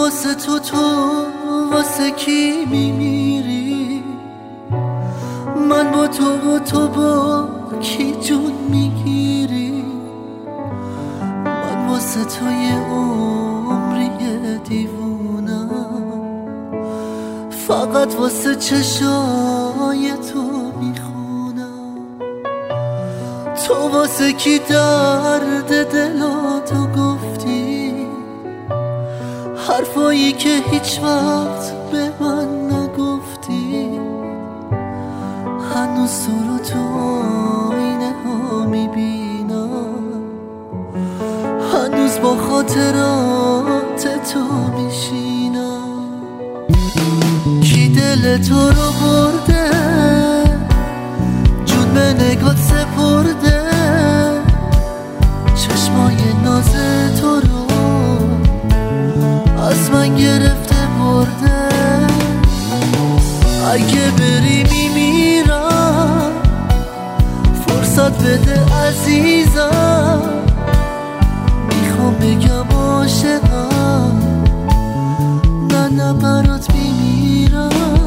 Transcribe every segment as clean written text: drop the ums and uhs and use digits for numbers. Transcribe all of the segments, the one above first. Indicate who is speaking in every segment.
Speaker 1: واسه تو واسه کی میمیری؟ من با تو با کی جون میگیری؟ من واسه تو یه عمری دیوونم، فقط واسه چشای تو میخونم. تو واسه کی درد دلاتو گفتی؟ حرفایی که هیچ وقت به من نگفتی. هنوز تو رو تو آینه ها میبینم، هنوز با خاطرات تو میشینم. کی دل تو رو برده، جون به نگات سپرده، چشمای ناز تو رو از من گرفته برده. اگه بری میمیرم، فرصت بده عزیزم. میخوام بگم عاشقم، نه برات میمیرم.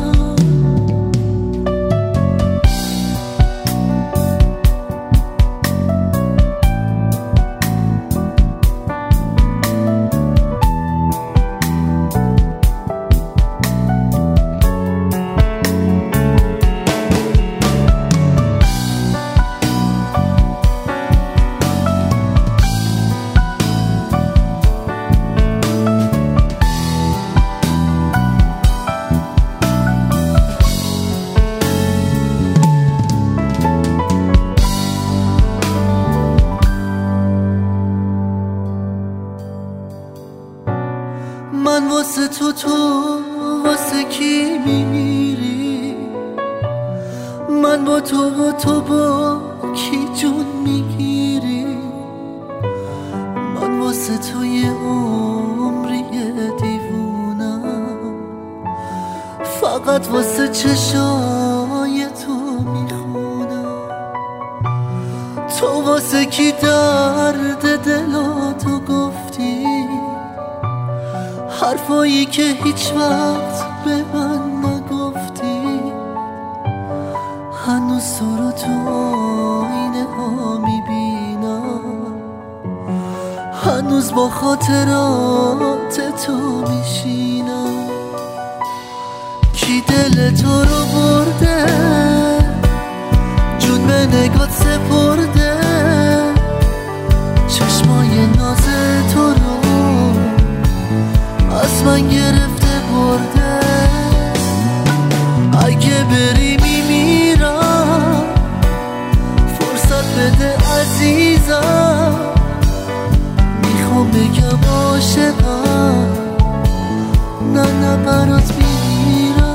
Speaker 1: من واسه تو واسه کی میمیری؟ من با تو با کی جون میگیری؟ من واسه تو یه عمری دیوونم، فقط واسه چشای تو میخونم. تو واسه کی درد دلاتو گفتی؟ حرفایی که هیچ وقت به من نگفتی. هنوز تو رو تو آینه ها میبینم، هنوز با خاطرات تو میشینم. کی دل تو رو برده، جون به نگات سپرده، چشمای ناز تو رو از من گرفته برده. اگه بری میمیرم، فرصت بده عزیزم. میخوام بگم عاشقم، نه برات میمیرم.